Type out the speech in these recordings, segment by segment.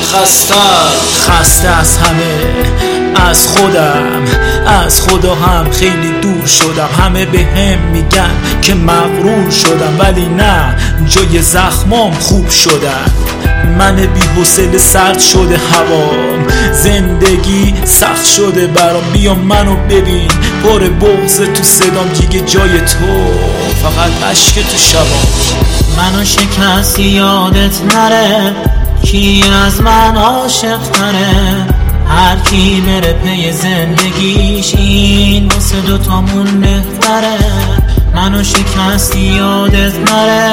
خسته از همه، از خودم، از خدا هم خیلی دور شدم. همه به هم میگن که مغرور شدم، ولی نه، جای زخمام خوب شدن. من بی حوصله، سرد شده هوام، زندگی سخت شده برام. بیا منو ببین، پر بغض تو صدام، دیگه جای تو فقط عشق تو شبام. منو شکستی یادت نره، کی از من عاشق تره؟ هر کی بره پی زندگیش، این واسه دوتامون بهتره. منو شکستی یادت نره،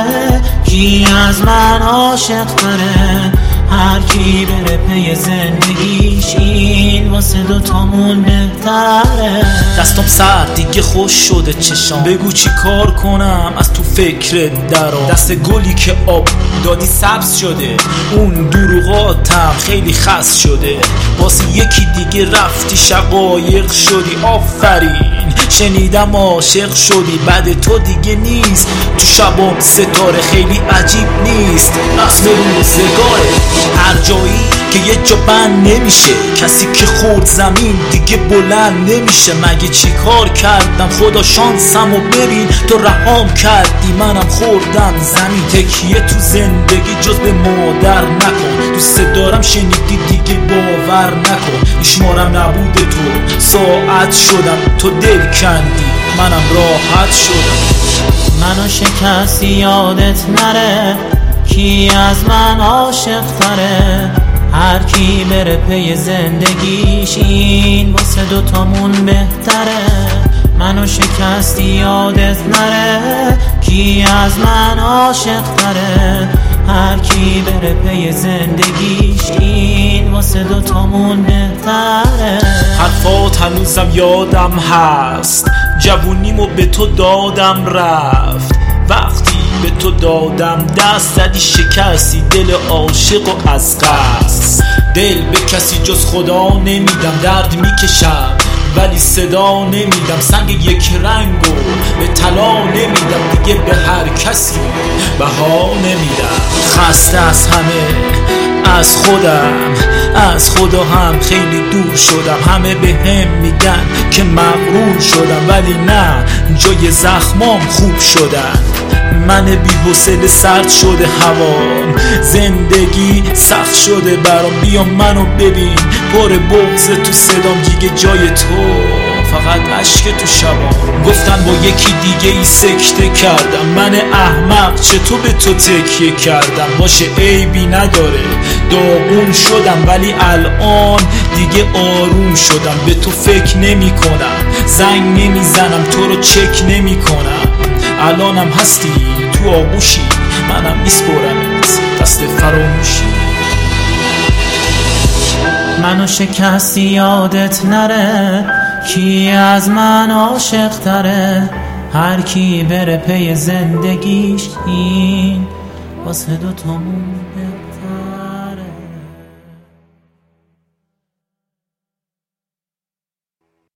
کی از من عاشق تره؟ هر کی بره پی زندگیش، این واسه دوتامون بهتره. دستم سرد دیگه، خوش شده چشام، بگو چی کار کنم از تو فکرت درام. دست گلی که آب دادی سبز شده، اون دروغاتم خیلی خس شده. واسه یکی دیگه رفتی شقایق شدی، آفرین شنیدم عاشق شدی. بعد تو دیگه نیست تو شبام ستاره، خیلی عجیب نیست رسم روزگاره. هر جایی که یه جا بند نمیشه، کسی که خورد زمین دیگه بلند نمیشه. مگه چی کار کردم خدا شانسمو ببین، تو رهام کردی منم خوردم زمین. تکیه تو زندگی جز به مادر نکن، دوست دارم شنیدی دیگه باور نکن. میشمارم نبوده تو ساعت شدم، تو دل کندی منم راحت شدم. منو شکستی یادت نره، کی از من عاشق تره؟ هر کی بره پی زندگیش، این واسه دوتامون بهتره. منو شکستی یادت نره، کی از من عاشق تره؟ هر کی بره پی زندگیش، این واسه دوتامون بهتره. حرفات هنوزم یادم هست، جوونیمو به تو دادم رفت. وقتی به تو دادم دست زدی، شکستی دل عاشق و از قصد. دل به کسی جز خدا نمیدم، درد میکشم ولی صدا نمیدم. سنگ یک رنگو به طلا نمیدم، دیگه به هر کسی بها نمیدم. خسته از همه، از خودم، از خدا هم خیلی دور شدم. همه به هم میگن که مغرور شدم، ولی نه، جای زخمام خوب شدن. من بی حوصله، سرد شده هوام، زندگی سخت شده برام. بیا منو ببین، پر بغض تو صدام، دیگه جای تو فقط عشق تو شبام. گفتن با یکی دیگه ای سکته کردم، من احمق چطور به تو تکیه کردم. باشه عیبی نداره، داغون شدم ولی الان دیگه آروم شدم. به تو فکر نمی کنم، زنگ نمی زنم، تو رو چک نمی کنم. الانم هستی تو آغوشی، منم میسپرمت دست فراموشی. منو شکستی یادت نره، کی از من عاشق تره؟ هر کی بره پی زندگیش، این واسه دوتامون